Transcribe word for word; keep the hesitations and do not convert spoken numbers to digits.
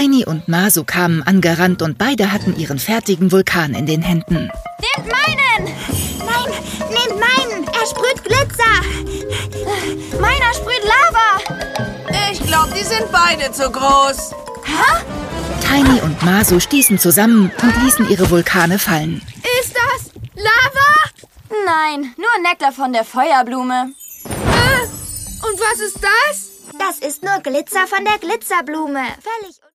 Tiny und Masu kamen angerannt und beide hatten ihren fertigen Vulkan in den Händen. Nehmt meinen! Nein, nehmt meinen! Er sprüht Glitzer! Meiner sprüht Lava! Ich glaube, die sind beide zu groß. Hä? Tiny und Masu stießen zusammen und ließen ihre Vulkane fallen. Ist das Lava? Nein, nur Nektar von der Feuerblume. Äh, und was ist das? Das ist nur Glitzer von der Glitzerblume. Völlig